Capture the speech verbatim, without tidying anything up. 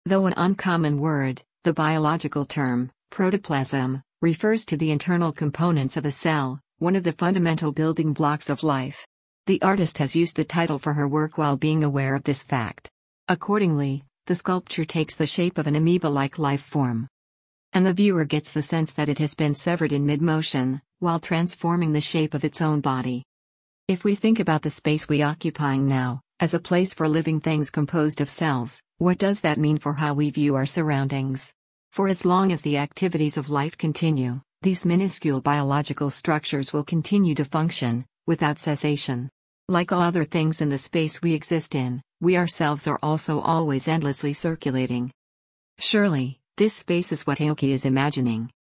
Though an uncommon word, the biological term, protoplasm, refers to the internal components of a cell, one of the fundamental building blocks of life. The artist has used the title for her work while being aware of this fact. Accordingly, the sculpture takes the shape of an amoeba-like life form. And the viewer gets the sense that it has been severed in mid-motion, while transforming the shape of its own body. If we think about the space we occupying now, as a place for living things composed of cells, what does that mean for how we view our surroundings? For as long as the activities of life continue, these minuscule biological structures will continue to function, without cessation. Like all other things in the space we exist in, we ourselves are also always endlessly circulating. Surely, this space is what Aoki is imagining.